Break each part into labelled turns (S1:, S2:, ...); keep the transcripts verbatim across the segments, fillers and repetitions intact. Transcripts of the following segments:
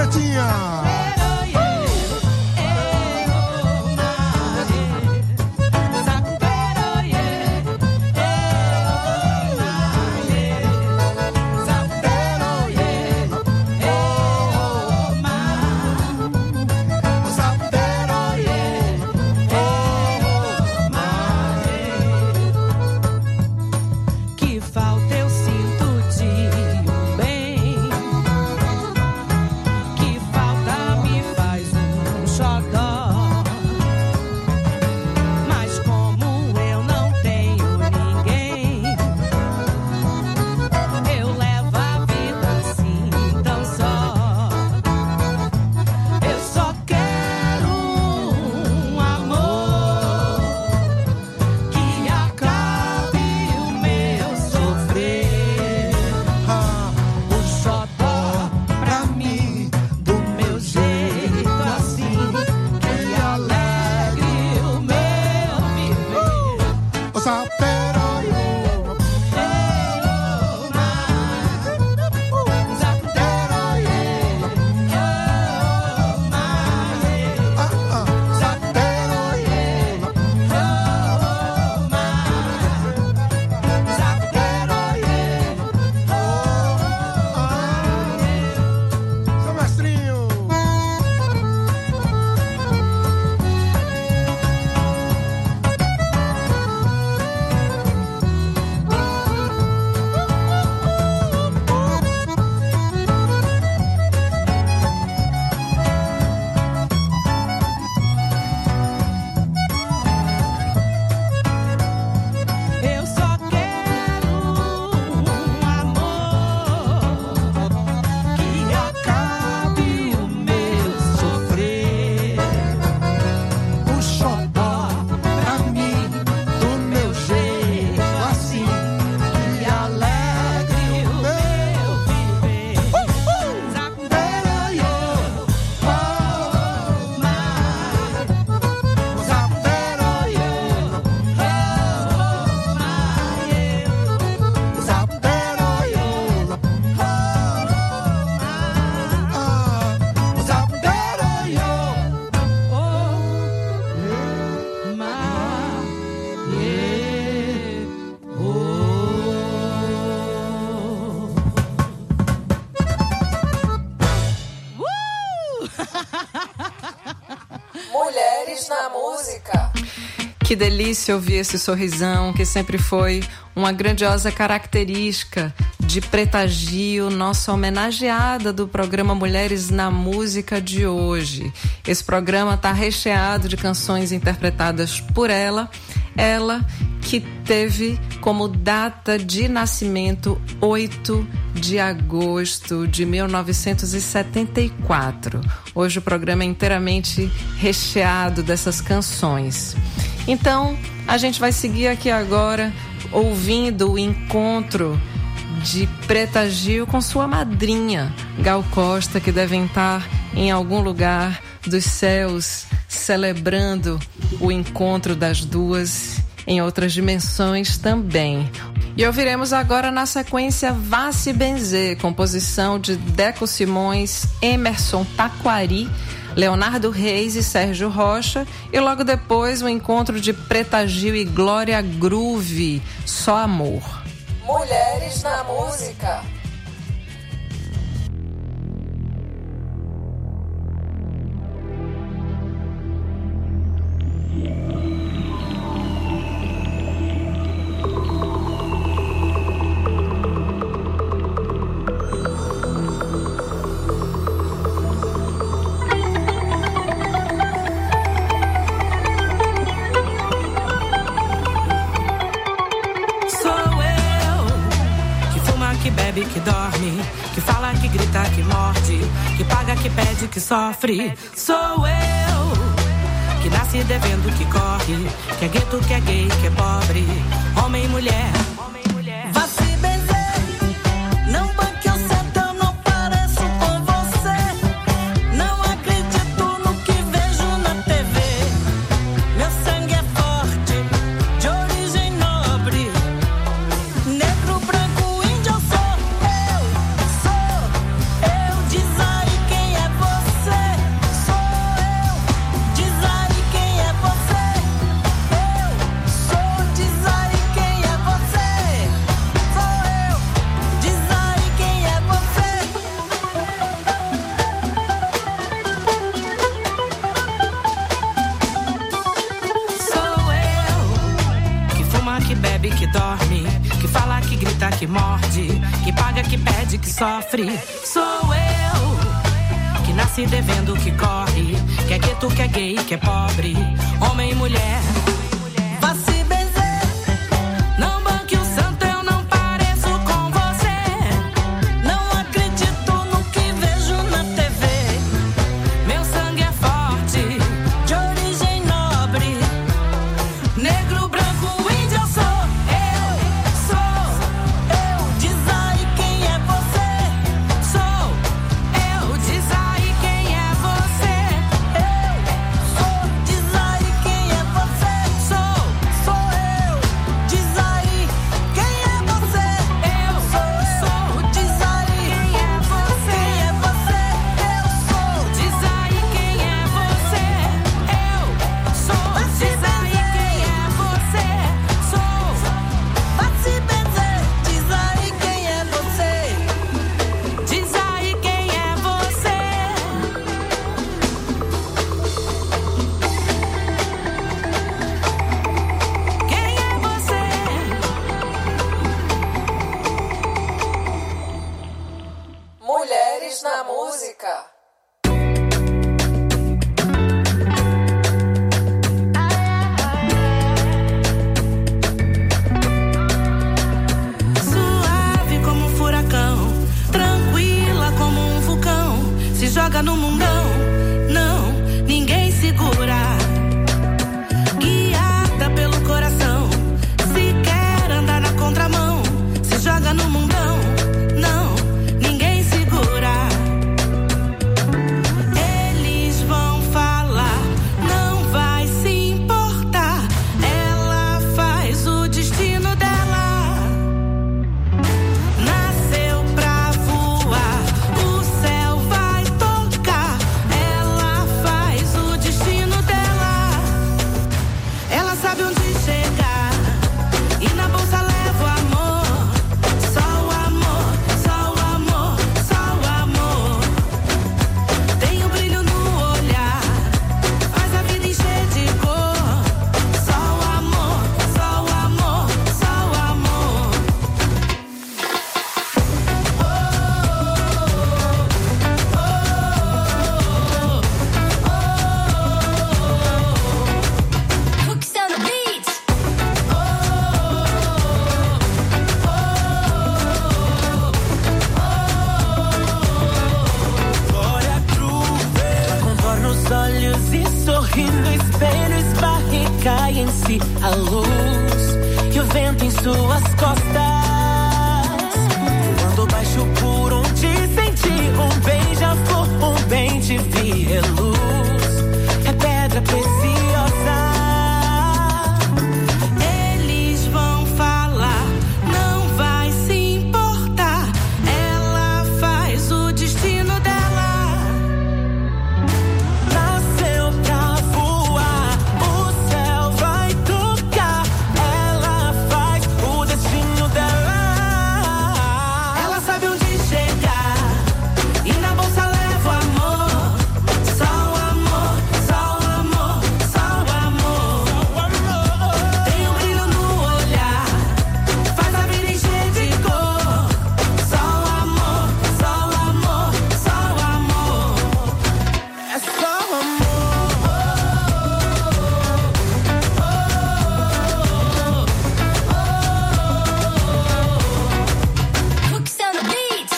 S1: Pretinha.
S2: Mulheres na música.
S3: Que delícia ouvir esse sorrisão, que sempre foi uma grandiosa característica de Preta Gil, nossa homenageada do programa Mulheres na Música de hoje. Esse programa está recheado de canções interpretadas por ela, ela que teve como data de nascimento oito de agosto de mil novecentos e setenta e quatro. Hoje o programa é inteiramente recheado dessas canções. Então, a gente vai seguir aqui agora ouvindo o encontro de Preta Gil com sua madrinha, Gal Costa, que devem estar em algum lugar dos céus celebrando o encontro das duas em outras dimensões também. E ouviremos agora na sequência Vá Se Benzer, composição de Deco Simões, Emerson Taquari, Leonardo Reis e Sérgio Rocha, e logo depois o encontro de Preta Gil e Glória Groove, Só Amor.
S2: Mulheres na música.
S4: Que dorme, que fala, que grita, que morde, que paga, que pede, que sofre. Sou eu, que nasce devendo, que corre, que é gueto, que é gay, que é pobre, homem e mulher. Vá se benzer, não banque o sertão, não pareço com você. Não acredito no que vejo na T V. Meu sangue é forte, de origem nobre, negro, branco, índio, eu sou. Eu, diz aí quem é você. morde, que paga, que pede, que sofre. Sou eu, que nasce devendo, que corre, que é gueto, que é gay, que é pobre. Homem e mulher, vá se benzer. Não banque o santo, eu não pareço com você. Não acredito no que vejo na T V. Meu sangue é forte, de origem nobre. Negro, branco, índio, eu sou. Eu sou eu. Diz aí quem é você. Sou eu. Diz aí quem é você. Eu sou. Diz aí quem é você. Sou, sou eu. Diz aí quem é você. Eu sou, sou. Diz aí quem é você. Quem é você. Eu sou. Diz aí quem é você. Eu sou. Diz aí quem é você. Sou. Vai se benzer. Diz aí quem é você. Diz aí quem é você. Quem é você?
S2: Mulheres na música.
S4: Suave como um furacão, tranquila como um vulcão. Se joga no mundão, não, ninguém segura. Guiada pelo coração, se quer andar na contramão. Se joga no mundão, não, ninguém segura. Eles vão falar, não vai se importar. Ela faz o destino dela. Nasceu pra voar, o céu vai tocar. Ela faz o destino dela. Ela sabe onde chegar e na bolsa leva o amor. Só o amor, só o amor, só o amor. Tem um brilho no olhar, faz a vida encher de cor. Só o amor, só o amor, só o amor. Hooks on the beat.
S1: Glória Groove. Contorna os olhos e sorri no espelho, esbarra e cai em si a luz e o vento em suas costas. Voando baixo por onde senti um beija-flor, um bem de vi é luz, é pedra preciosa.
S4: Eles vão falar, não vai se importar. Ela faz o destino dela.
S1: Nasceu pra voar, o céu vai tocar. Ela faz o destino dela.
S4: Ela sabe onde chegar e na bolsa leva o amor. Só o amor, só o amor, só o amor. Tem um brilho no olhar, faz a vida encher de cor. Só o amor, só o amor, só o amor.
S1: É só amor.
S4: Hooks on the beat.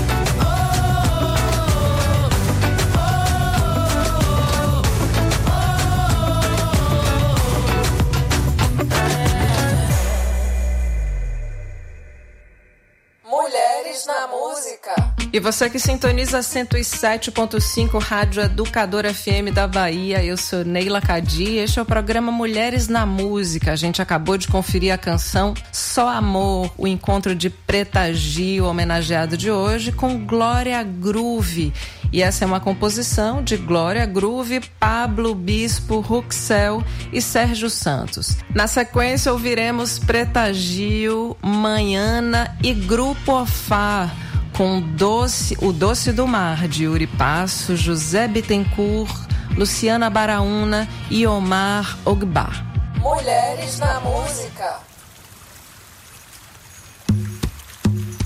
S2: Mulheres na música.
S3: E você que sintoniza cento e sete ponto cinco Rádio Educadora F M da Bahia, eu sou Neila Cadi e este é o programa Mulheres na Música. A gente acabou de conferir a canção Só Amor, o encontro de Preta Gil, homenageado de hoje, com Glória Groove. E essa é uma composição de Glória Groove, Pablo Bispo, Ruxel e Sérgio Santos. Na sequência ouviremos Preta Gil, Manhana e Grupo Ofá, com Doce, O Doce do Mar, de Yuri Passo, José Bittencourt, Luciana Baraúna e Omar Ogba.
S2: Mulheres na música.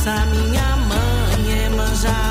S4: Abraça minha mãe, Iemanjá.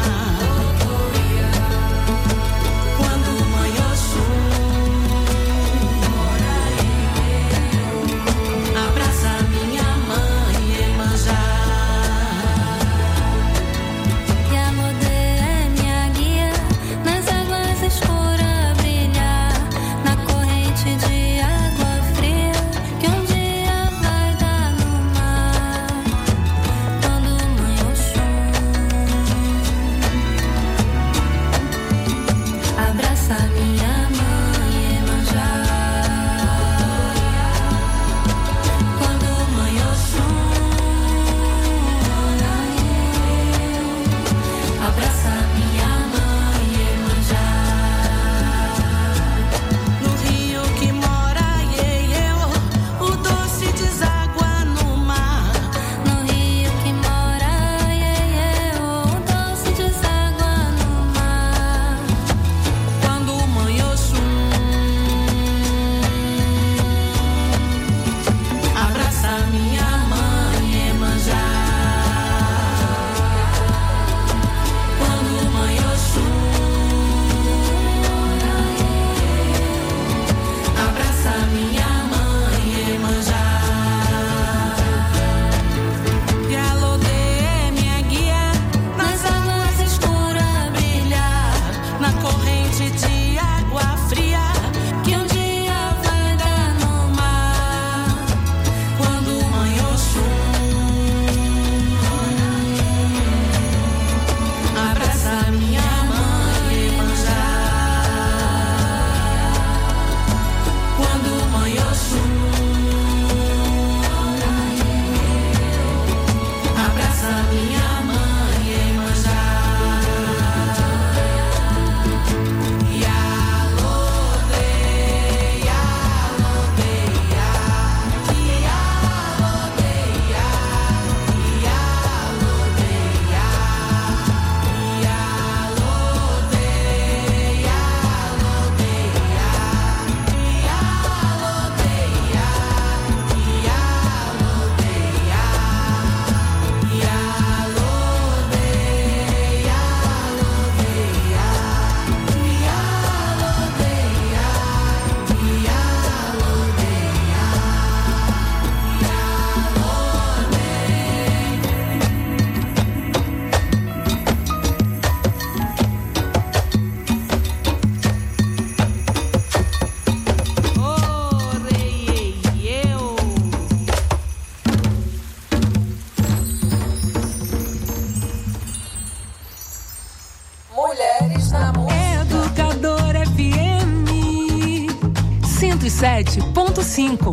S5: sete ponto cinco.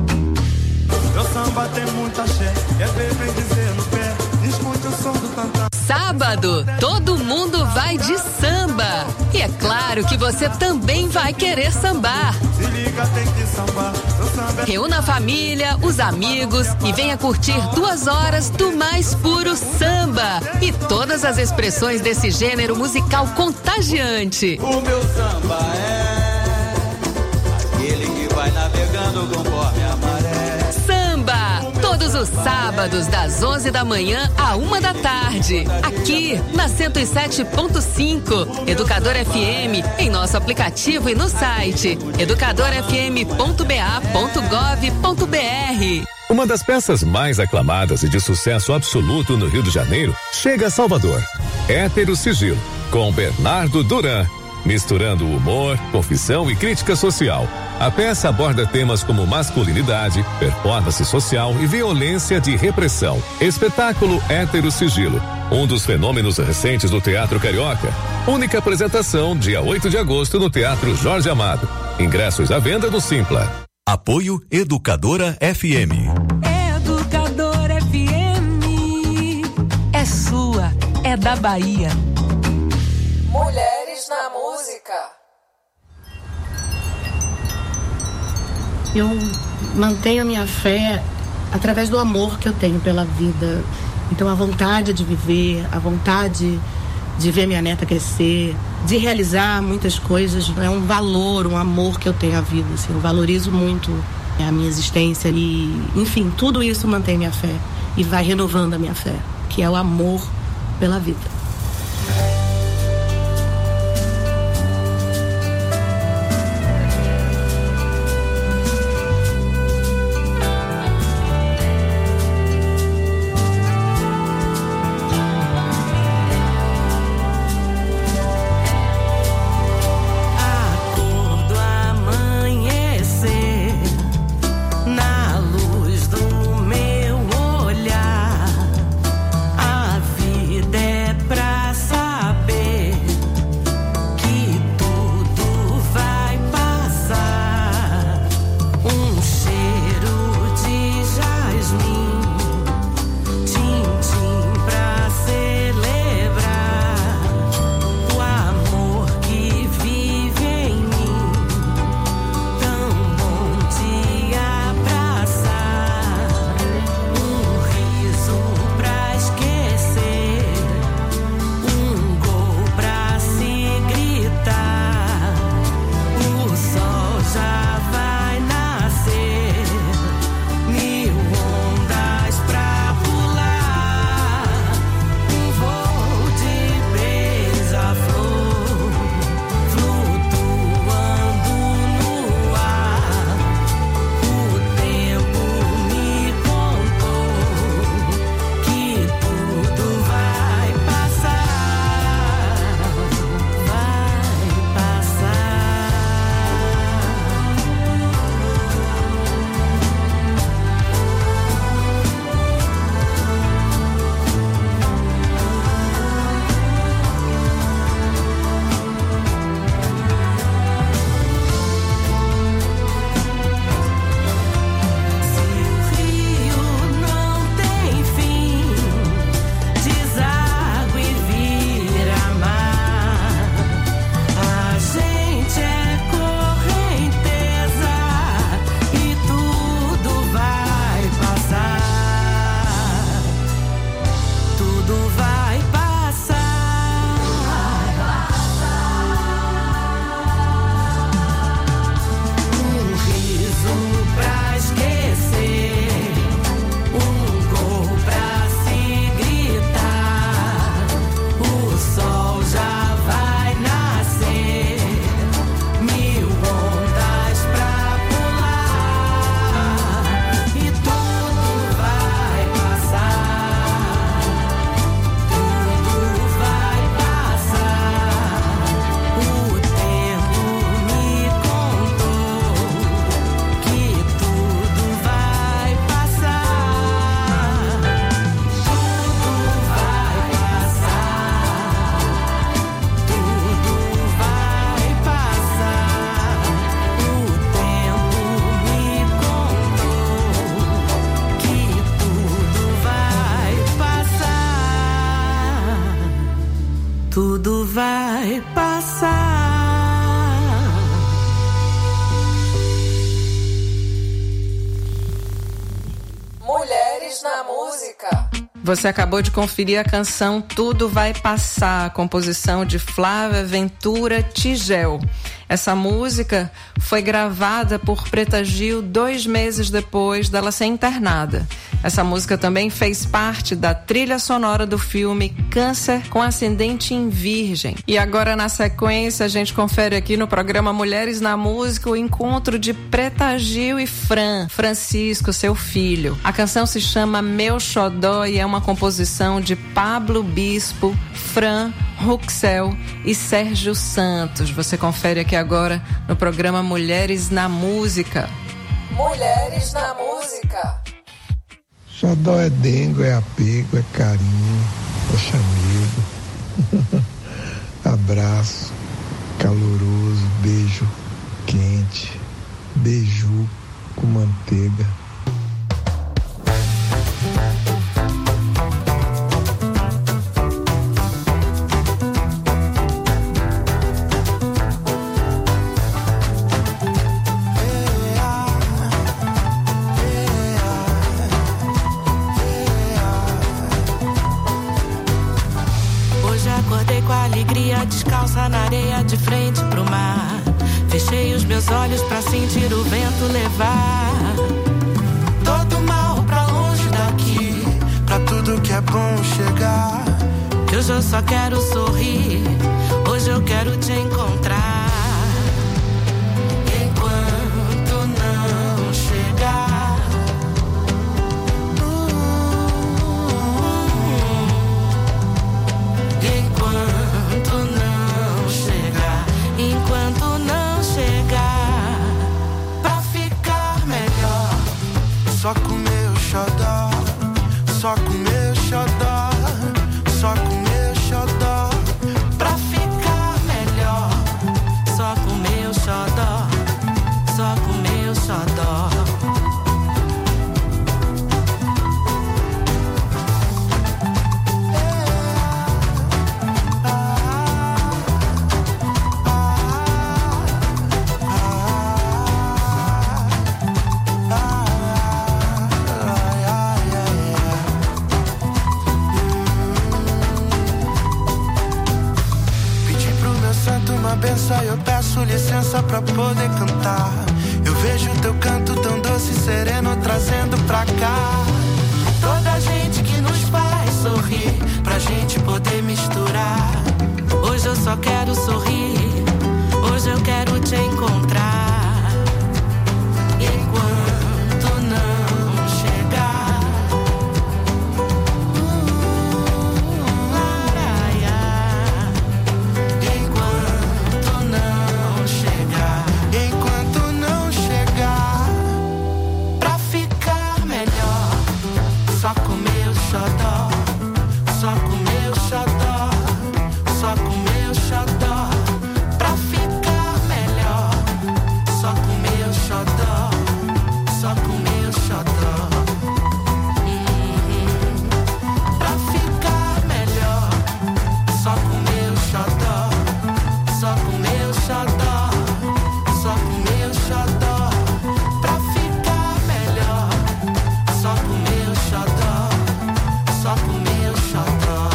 S6: Meu samba tem muita axé, é ver, vem dizer no pé, escute o som do tantã.
S5: Sábado, todo mundo vai de samba. E é claro que você também vai querer sambar.
S6: Se liga, tem que sambar. Samba é...
S5: Reúna a família, os amigos e venha curtir duas horas do mais puro samba. E todas as expressões desse gênero musical contagiante.
S7: O meu samba é aquele que vai navegando conforme a maré.
S5: Samba, todos os sábados das onze da manhã à uma da tarde, aqui na cento e sete ponto cinco, Educador F M, em nosso aplicativo e no site educador f m ponto b a ponto gov ponto b r.
S8: Uma das peças mais aclamadas e de sucesso absoluto no Rio de Janeiro chega a Salvador. Hétero Sigilo, com Bernardo Duran. Misturando humor, confissão e crítica social. A peça aborda temas como masculinidade, performance social e violência de repressão. Espetáculo Hétero Sigilo, um dos fenômenos recentes do teatro carioca. Única apresentação, dia oito de agosto, no Teatro Jorge Amado. Ingressos à venda no Simpla.
S9: Apoio Educadora F M.
S5: Educadora F M. É sua, é da Bahia.
S2: Mulheres na música.
S10: Eu mantenho a minha fé através do amor que eu tenho pela vida. Então a vontade de viver, a vontade de ver minha neta crescer, de realizar muitas coisas, é um valor, um amor que eu tenho à vida. Assim, eu valorizo muito a minha existência e, enfim, tudo isso mantém minha fé e vai renovando a minha fé. que é o amor pela vida.
S4: Tudo vai passar.
S2: Mulheres na música.
S3: Você acabou de conferir a canção Tudo Vai Passar, a composição de Flávia Ventura Tigel. Essa música foi gravada por Preta Gil dois meses depois dela ser internada. Essa música também fez parte da trilha sonora do filme Câncer com Ascendente em Virgem. E agora, na sequência, a gente confere aqui no programa Mulheres na Música o encontro de Preta Gil e Fran, Francisco, seu filho. A canção se chama Meu Xodó e é uma composição de Pablo Bispo, Fran, Ruxel e Sérgio Santos. Você confere aqui agora no programa Mulheres na Música.
S2: Mulheres na Música.
S11: Xodó é dengo, é apego, é carinho, é chamego. Abraço caloroso, beijo quente, beiju com manteiga.
S4: Descalça na areia de frente pro mar. Fechei os meus olhos pra sentir o vento levar todo mal pra longe daqui, pra tudo
S6: tudo que é bom chegar.
S4: Que hoje eu só quero sorrir, hoje eu quero te encontrar. Enquanto não chegar, enquanto não chegar, enquanto não chegar, pra ficar melhor,
S6: só com meu xodó, só com meu xodó, só com meu xodó,
S4: pra ficar melhor, só com meu xodó, só com meu xodó.
S6: Uma benção, eu peço licença pra poder cantar. Eu vejo teu canto tão doce e sereno trazendo pra cá toda a gente que nos faz sorrir, pra gente poder misturar.
S4: Hoje eu só quero sorrir, hoje eu quero te encontrar. Enquanto não chegar,
S6: enquanto não chegar,
S4: pra ficar melhor, só com meu xodó, só com meu xodó, só com meu xodó, pra ficar melhor, só com meu xodó, só com meu xodó. Hum, pra ficar melhor, só com meu xodó, só com meu xodó, só com meu xodó, pra ficar melhor, só com meu xodó, só com meu xodó.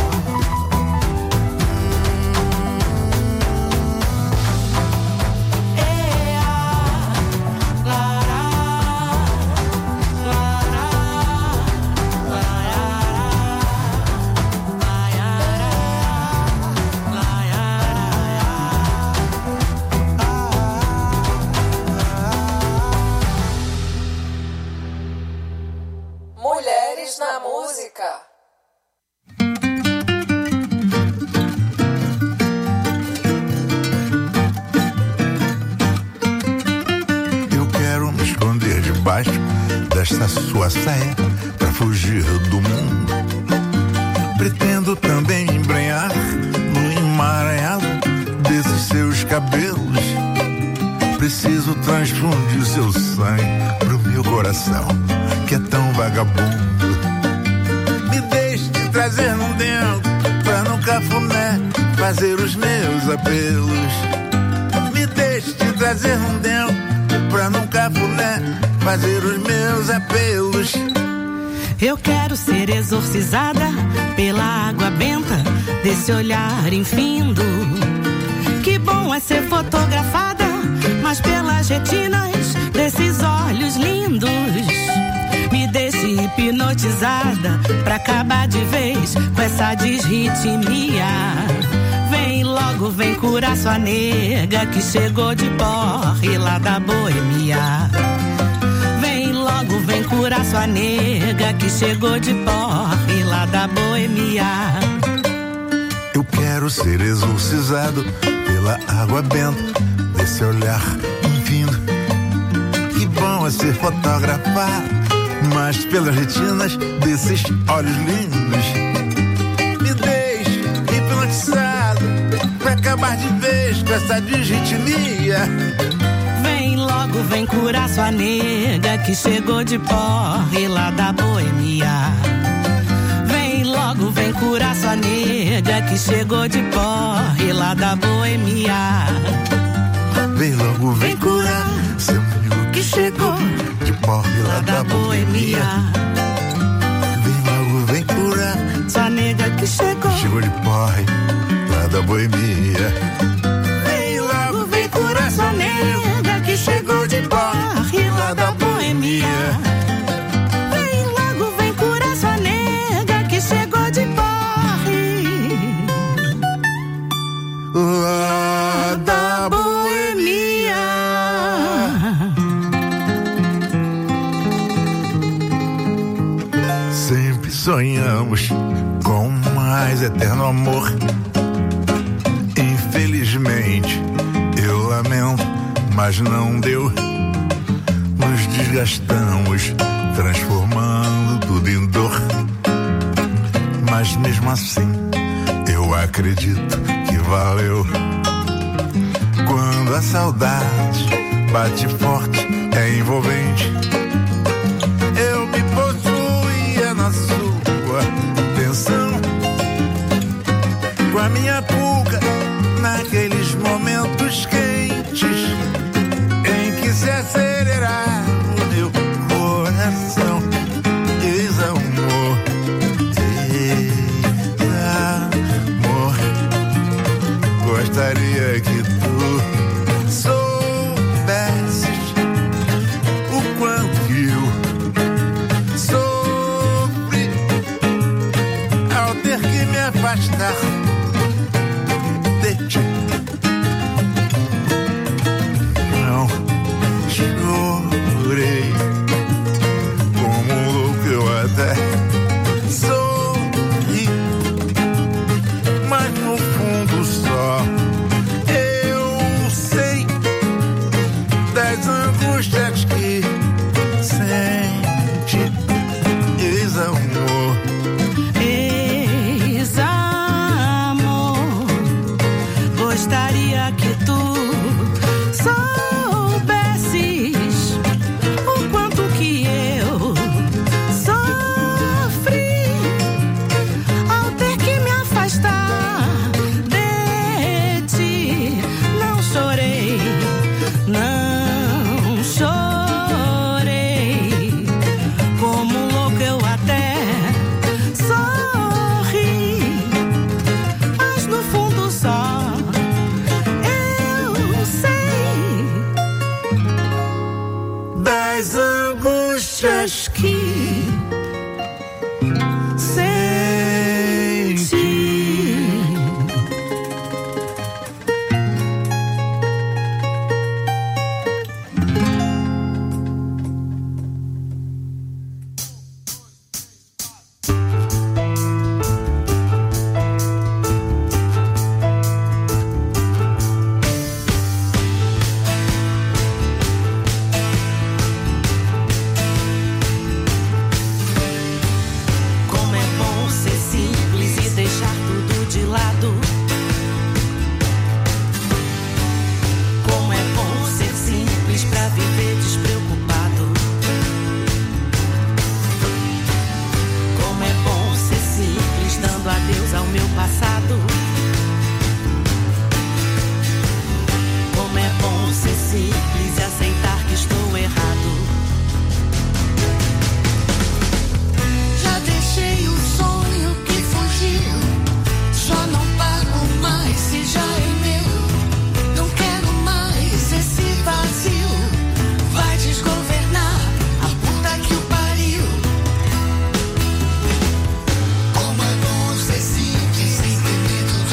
S2: Mulheres na música.
S12: Eu quero me esconder debaixo desta sua saia pra fugir do mundo. Pretendo também me embrenhar no emaranhado desses seus cabelos. Preciso transfundir seu sangue pro meu coração, que é tão vagabundo. Me deixe te trazer num dentro pra no cafuné fazer os meus apelos. Me deixe te trazer num dentro pra no cafuné fazer os meus apelos.
S4: Eu quero ser exorcizada pela água benta desse olhar infindo. Que bom é ser fotografada, mas pelas retinas desses olhos lindos. Me deixe hipnotizada pra acabar de vez com essa disritmia. Vem logo, vem curar sua nega que chegou de porre lá da Boemia. Vem logo, vem curar sua nega que chegou de porre lá da Boemia.
S12: Eu quero ser exorcizado pela água benta desse olhar infindo. Que bom é ser fotografado, mas pelas retinas desses olhos lindos. Me deixe hipnotizado pra acabar de vez com essa disritmia.
S4: Vem logo, vem curar sua nega que chegou de porre lá da Boemia. Vem logo, vem curar sua nega que chegou de porre lá da Boemia.
S12: Vem logo, vem curar seu amigo que chegou de porre lá da Boemia. Vem logo, vem curar
S4: sua nega que chegou,
S12: chegou de porre lá da Boemia.
S4: Vem logo, vem curar sua nega que chegou de porre lá da Boemia. Vem logo, vem curar sua nega que chegou
S12: mais eterno amor. Infelizmente, eu lamento, mas não deu. Nos desgastamos, transformando tudo em dor. Mas mesmo assim, eu acredito que valeu. Quando a saudade bate forte, é envolvente. Eu me possuía na sua atenção, com a minha pulga naqueles momentos quentes em que se acelerava o meu coração. Ex-amor, ex-amor, gostaria que tu soubesses o quanto eu sofri ao ter que me afastar de ti. Não chorei como um louco, eu até sorri, mas no fundo só eu sei das angústias que sente. Ex-amor,
S4: ex-amor, gostaria que tu soubesses o quanto que eu sofri ao ter que me afastar de ti. Não chorei, não chorei, como louco eu até sorri, mas no fundo só eu sei
S12: das angústias que sente.
S4: como é bom ser simples e deixar tudo de lado. Como é bom ser simples pra viver despreocupado. Como é bom ser simples dando adeus ao meu passado. Como é bom ser simples e aceitar que estou errado.
S13: Já deixei o sonho que fugiu, só não pago mais se já é meu. Não quero mais esse vazio, vai desgovernar a puta que o pariu. Como é bom ser simples sem ter medo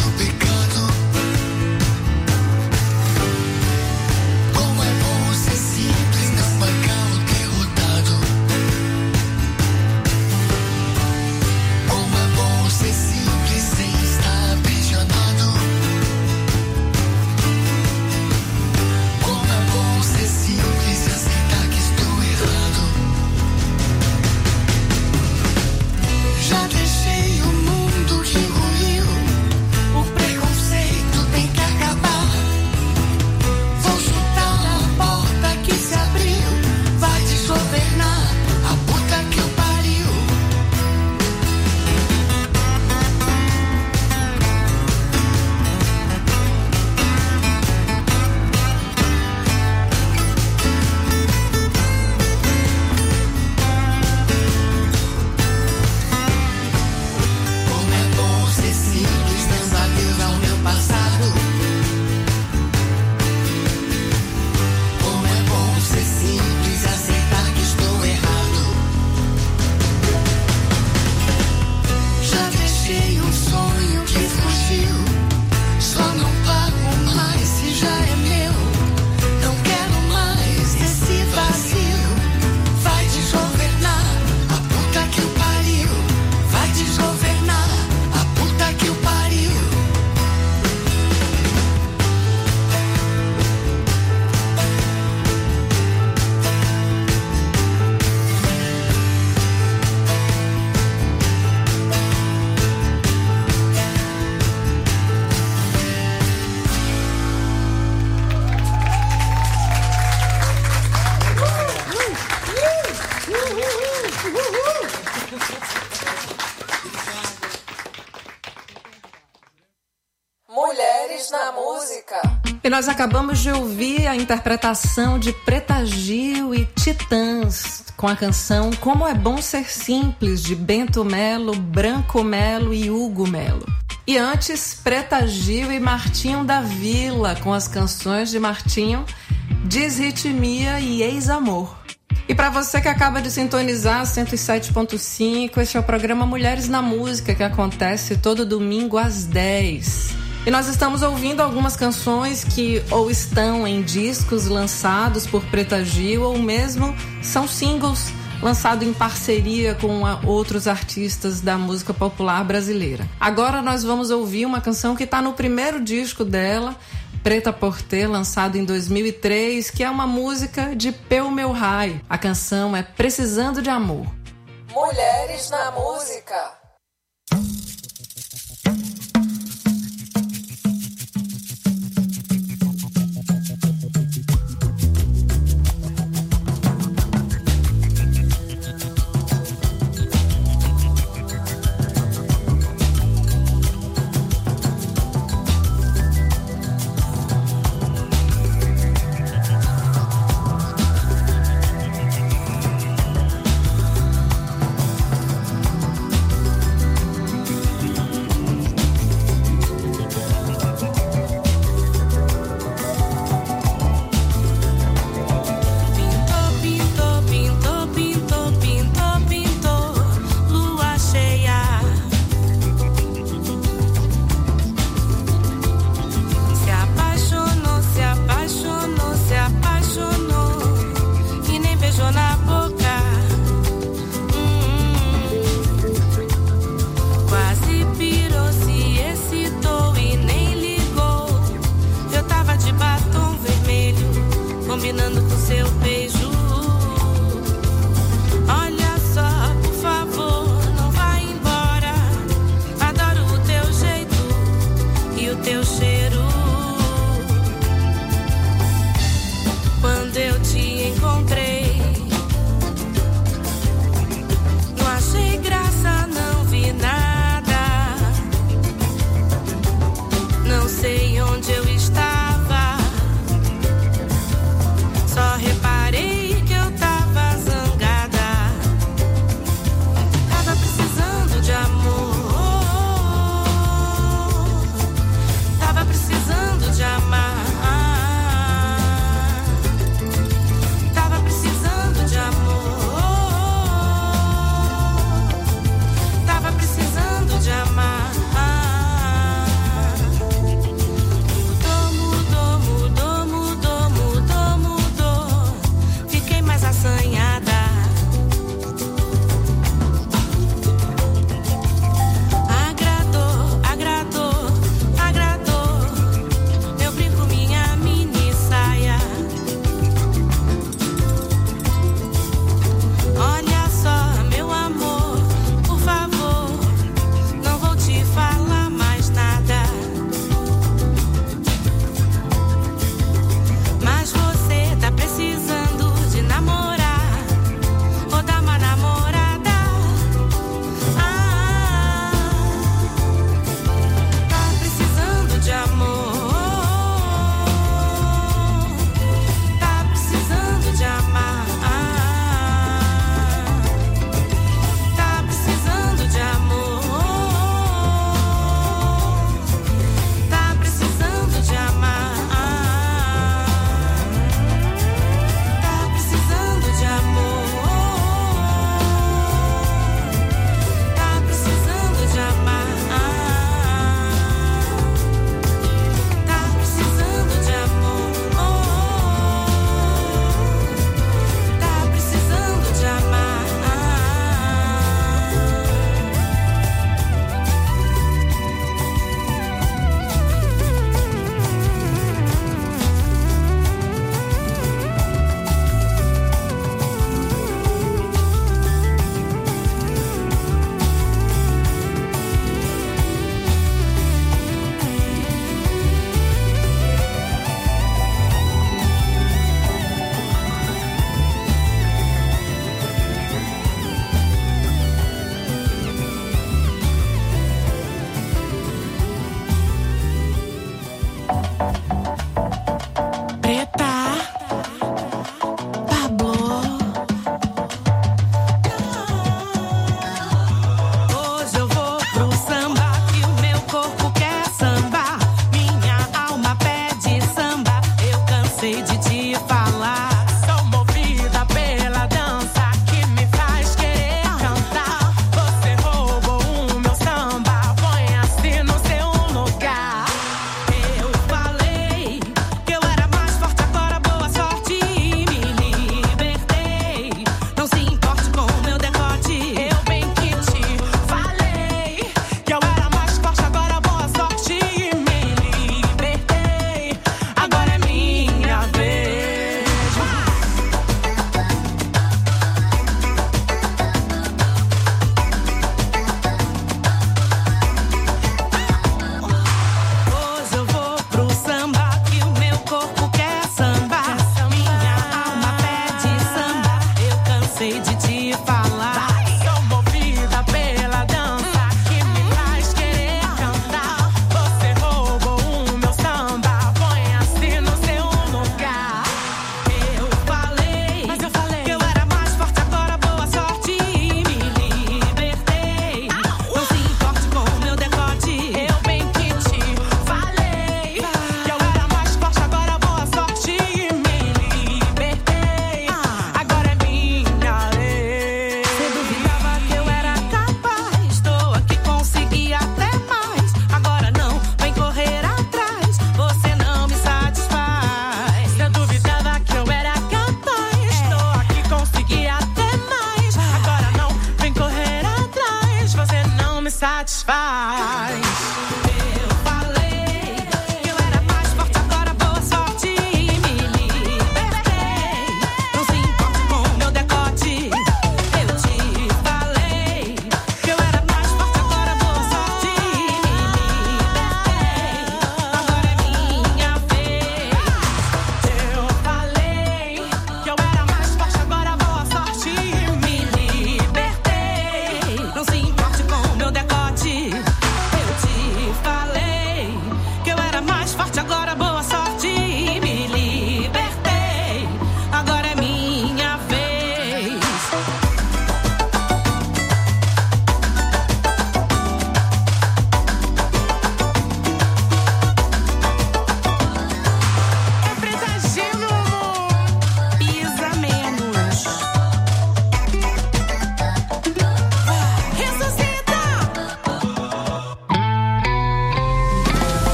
S2: Mulheres na Música.
S3: E nós acabamos de ouvir a interpretação de Preta Gil e Titãs com a canção Como é Bom Ser Simples, de Bento Melo, Branco Melo e Hugo Melo. E antes, Preta Gil e Martinho da Vila com as canções de Martinho, Desritmia e Ex-Amor. E para você que acaba de sintonizar cento e sete ponto cinco, este é o programa Mulheres na Música, que acontece todo domingo às dez. E nós estamos ouvindo algumas canções que ou estão em discos lançados por Preta Gil ou mesmo são singles lançados em parceria com outros artistas da música popular brasileira. Agora nós vamos ouvir uma canção que está no primeiro disco dela, Preta Porter, lançado em dois mil e três, que é uma música de Peu Meu Rai. A canção é Precisando de Amor.
S2: Mulheres na Música.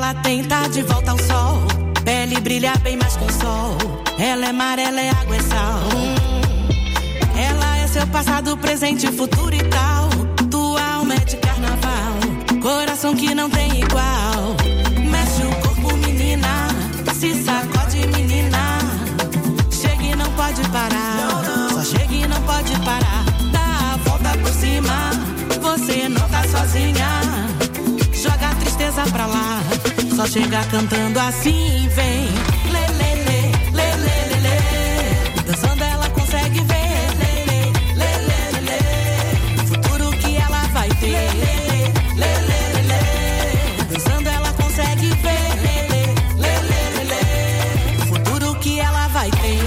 S4: ela tem, tá de volta ao sol. Pele brilha bem mais que o sol. Ela é mar, ela é água, é sal. Ela é seu passado, presente, futuro e tal. Tua alma é de carnaval, coração que não tem igual. Mexe o corpo, menina, se sacode, menina. Chega e não pode parar, só chega e não pode parar. Dá a volta por cima, você não tá sozinha. Joga a tristeza pra lá, só chega cantando assim, vem. Lê, lê, lê, lê, lê, lê, lê. Dançando ela consegue ver, lê, lê, lê, lê, lê. O futuro que ela vai ter, lê, lê, lê, lê, lê. Dançando ela consegue ver, lê, lê, lê, lê, lê. O futuro que ela vai ter.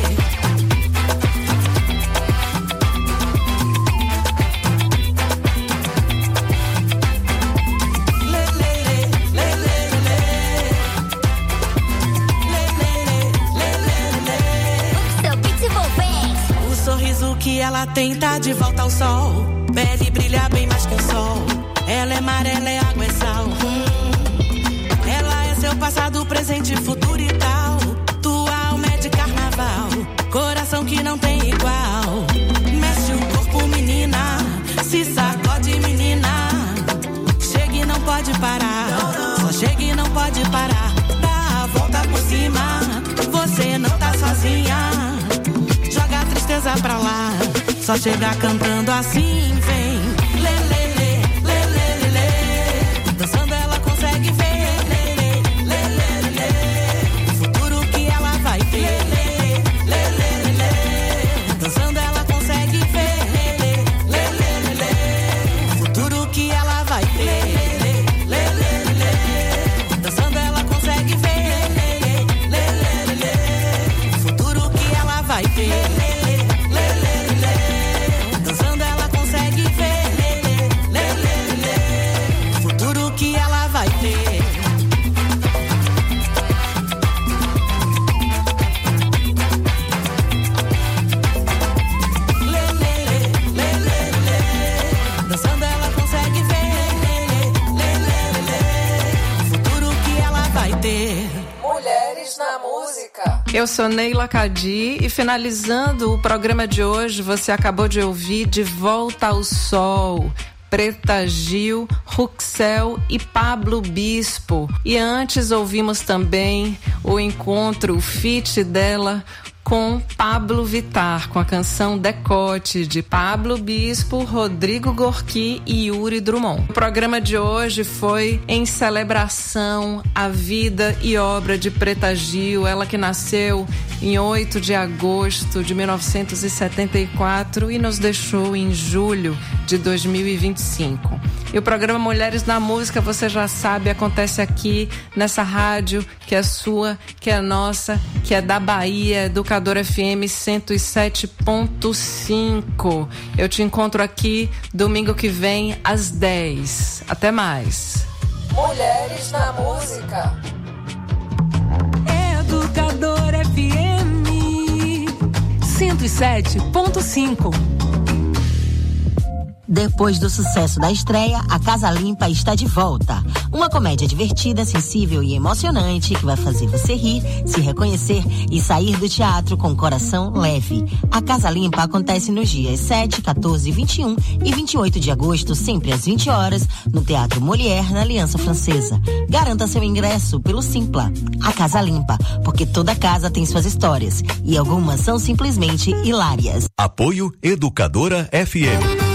S4: Que ela tem, tá de volta ao sol. Pele brilha bem mais que o sol. Ela é mar, ela é água, é sal. Hum. Ela é seu passado, presente, futuro e tal. Tua alma é de carnaval, coração que não tem igual. Mexe o corpo, menina, se sacode, menina. Chega e não pode parar, só chega e não pode parar. Dá a volta por cima, você não tá sozinha. Joga a tristeza pra lá, só chega cantando assim, vem. Lê, lê, lê, lê, lê, lê, lê. Dançando ela consegue ver, lê, lê, lê, lê, lê. O futuro que ela vai ter, lê, lê, lê, lê, lê. Dançando ela consegue ver, lê, lê, lê, lê, lê. O futuro que ela vai ter, lê, lê, lê, lê, lê. Dançando ela consegue ver, lê, lê, lê, lê, lê. O futuro que ela vai ter.
S3: Eu sou Neila Cadi e finalizando o programa de hoje, você acabou de ouvir De Volta ao Sol, Preta Gil, Ruxel e Pablo Bispo. E antes ouvimos também o encontro, o feat dela com Pablo Vittar, com a canção Decote, de Pablo Bispo, Rodrigo Gorky e Yuri Drummond. O programa de hoje foi em celebração à vida e obra de Preta Gil, ela que nasceu em oito de agosto de mil novecentos e setenta e quatro e nos deixou em julho de dois mil e vinte e cinco. E o programa Mulheres na Música, você já sabe, acontece aqui nessa rádio que é sua, que é nossa, que é da Bahia, Educadora F M cento e sete ponto cinco. Eu te encontro aqui domingo que vem às dez. Até mais.
S2: Mulheres na Música.
S5: Educadora F M cento e sete ponto cinco.
S14: Depois do sucesso da estreia, A Casa Limpa está de volta. Uma comédia divertida, sensível e emocionante que vai fazer você rir, se reconhecer e sair do teatro com o coração leve. A Casa Limpa acontece nos dias sete, quatorze, vinte e um e vinte e oito de agosto, sempre às vinte horas, no Teatro Molière, na Aliança Francesa. Garanta seu ingresso pelo Simpla. A Casa Limpa, porque toda casa tem suas histórias e algumas são simplesmente hilárias.
S9: Apoio Educadora F M.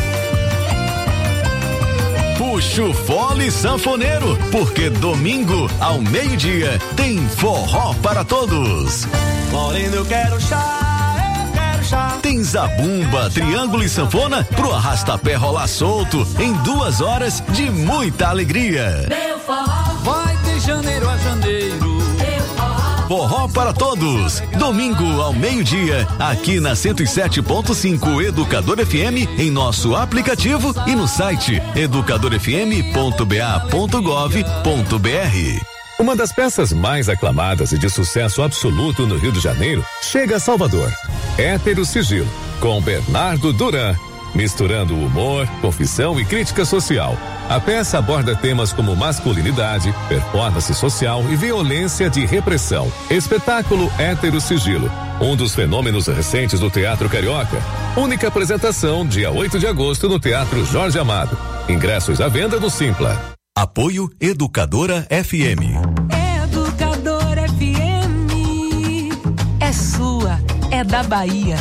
S9: Puxa o fole sanfoneiro, porque domingo ao meio-dia tem forró para todos.
S7: Moreno, eu quero chá, eu quero chá.
S9: Tem zabumba, triângulo e sanfona pro arrastapé rolar solto em duas horas de muita alegria.
S13: Meu forró
S7: vai de janeiro a janeiro.
S9: Forró para todos, domingo ao meio-dia, aqui na cento e sete ponto cinco Educador F M, em nosso aplicativo e no site educador f m ponto b a ponto gov ponto b r.
S8: Uma das peças mais aclamadas e de sucesso absoluto no Rio de Janeiro chega a Salvador. Hétero Sigilo, com Bernardo Duran. misturando humor, confissão e crítica social. A peça aborda temas como masculinidade, performance social e violência de repressão. Espetáculo Hétero Sigilo, um dos fenômenos recentes do teatro carioca. Única apresentação dia oito de agosto no Teatro Jorge Amado. Ingressos à venda no Simpla.
S9: Apoio Educadora F M.
S5: Educadora F M. É sua, é da Bahia.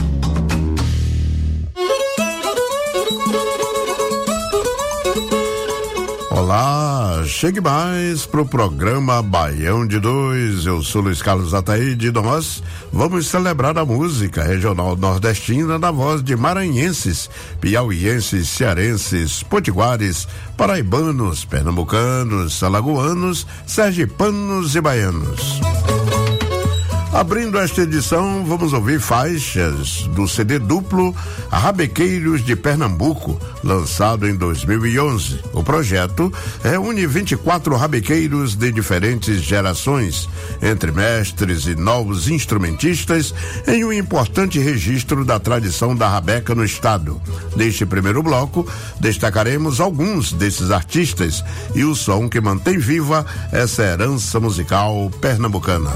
S15: Olá, chegue mais pro programa Baião de Dois. Eu sou Luiz Carlos Ataíde e nós vamos celebrar a música regional nordestina na voz de maranhenses, piauienses, cearenses, potiguares, paraibanos, pernambucanos, alagoanos, sergipanos e baianos. Abrindo esta edição, vamos ouvir faixas do C D duplo Rabequeiros de Pernambuco, lançado em dois mil e onze. O projeto reúne vinte e quatro rabequeiros de diferentes gerações, entre mestres e novos instrumentistas, em um importante registro da tradição da rabeca no estado. Neste primeiro bloco, destacaremos alguns desses artistas e o som que mantém viva essa herança musical pernambucana.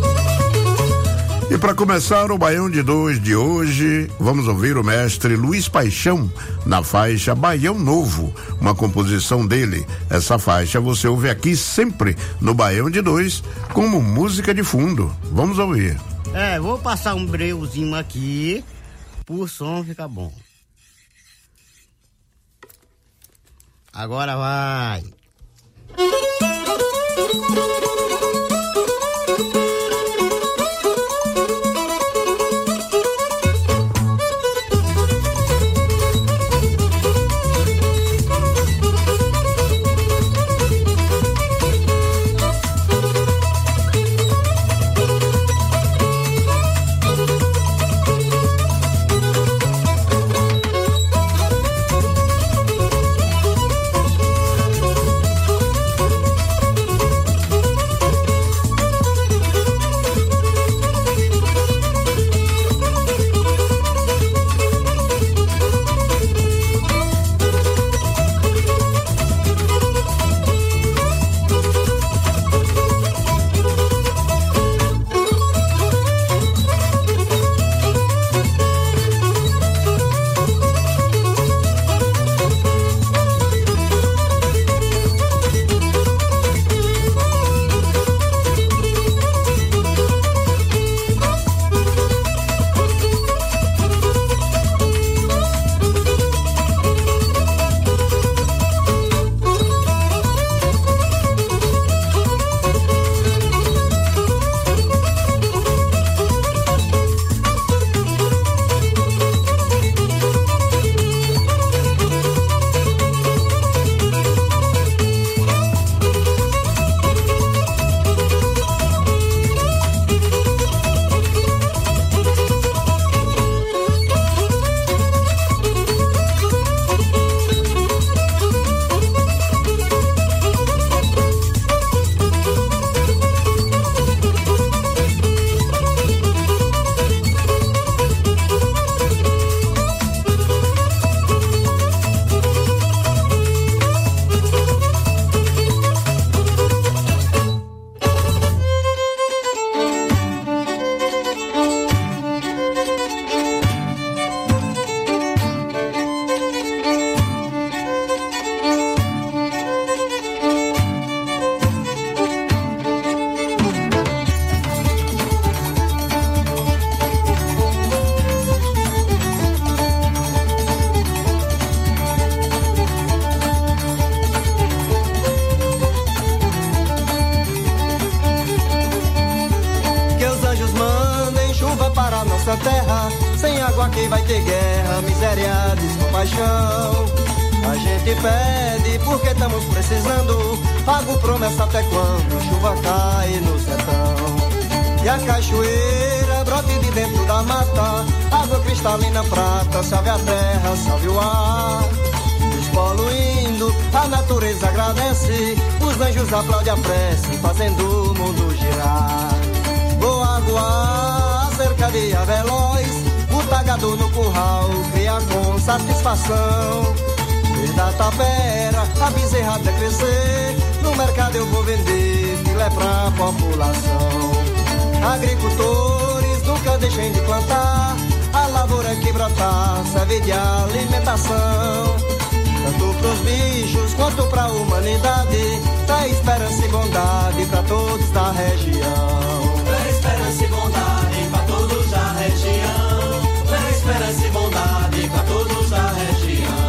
S15: E para começar o Baião de Dois de hoje, vamos ouvir o mestre Luiz Paixão na faixa Baião Novo, uma composição dele. Essa faixa você ouve aqui sempre no Baião de Dois como música de fundo. Vamos ouvir.
S16: É, vou passar um breuzinho aqui, por som fica bom. Agora vai.
S17: nossa terra. Sem água quem vai ter guerra, miséria, descompaixão. A gente pede porque estamos precisando. Pago promessa até quando chuva cai no sertão. E a cachoeira brote de dentro da mata. Água cristalina prata, salve a terra, salve o ar. Os poluindo, a natureza agradece. Os anjos aplaudem a prece, fazendo o mundo girar. Boa água, cerca de veloz. O tagarela pagador no curral cria com satisfação. Desde a tapera, a bezerra até crescer, no mercado eu vou vender filé pra população. Agricultores nunca deixem de plantar, a lavoura que brotar serve de alimentação. Tanto pros bichos quanto pra humanidade, dá esperança e bondade pra todos da região.
S1: Dá esperança e bondade pra todos da região. Dá esperança e bondade pra todos da região.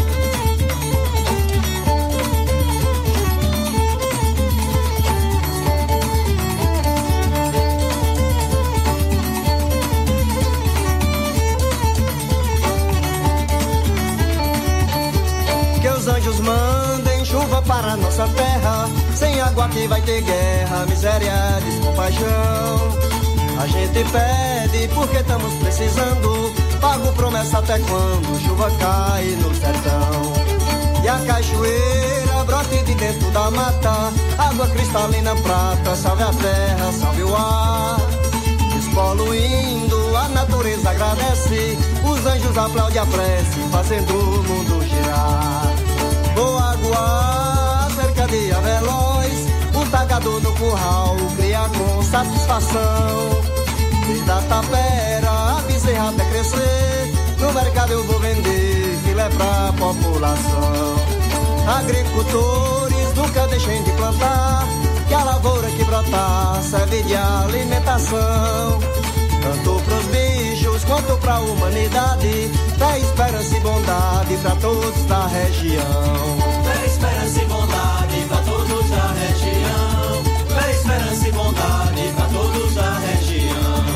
S17: Que os anjos mandem chuva para nossa terra, sem água aqui vai ter guerra, miséria, descompaixão. A gente pede porque estamos precisando, pago promessa até quando chuva cai no sertão. E a cachoeira brote de dentro da mata, água cristalina prata, salve a terra, salve o ar. Despoluindo, a natureza agradece, os anjos aplaudem a prece, fazendo o mundo girar. Boa água, cerca de veloz, o tagador no curral cria com satisfação. Desde a tapera, a bezerra até crescer, no mercado eu vou vender filé pra população. Agricultores nunca deixem de plantar, que a lavoura que brotar serve de alimentação. Tanto pros bichos quanto pra humanidade, dá esperança e bondade pra todos da região.
S1: Dá esperança e bondade pra todos da região. Dá esperança e bondade pra todos da região.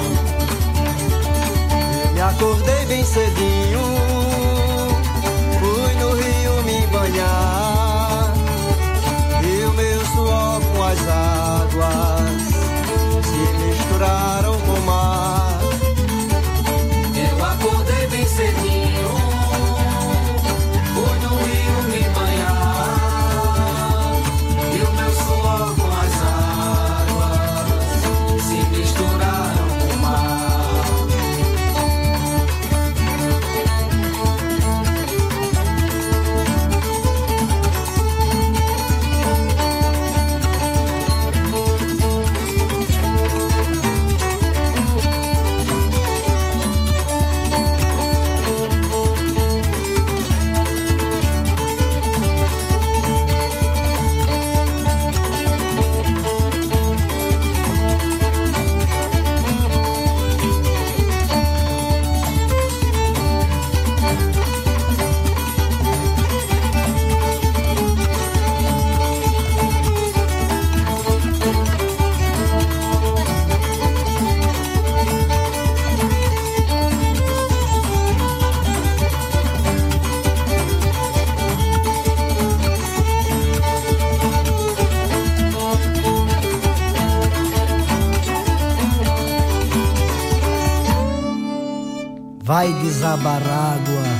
S17: Eu me acordei bem cedinho, fui no rio me banhar, e o meu suor com as águas se misturaram com o mar.
S1: Eu acordei bem cedinho, fui no rio me banhar, e o meu suor com as águas se misturaram com o mar.
S17: Vai desabar água.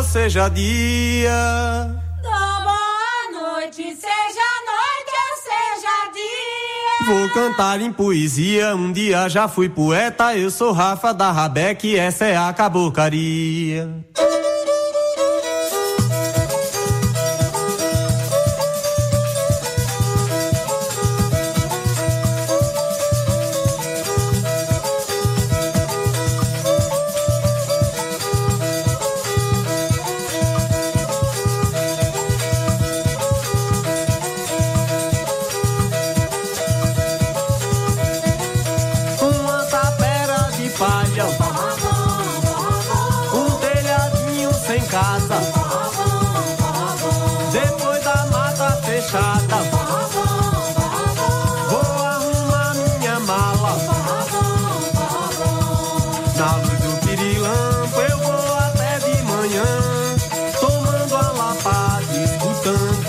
S18: seja dia.
S13: Dou boa noite, seja noite ou seja dia.
S18: Vou cantar em poesia, um dia já fui poeta. Eu sou Rafa da Rabeck, essa é a caboclaria. Depois da mata fechada, vou arrumar minha mala. Na luz do pirilampo eu vou até de manhã, tomando a lapada, escutando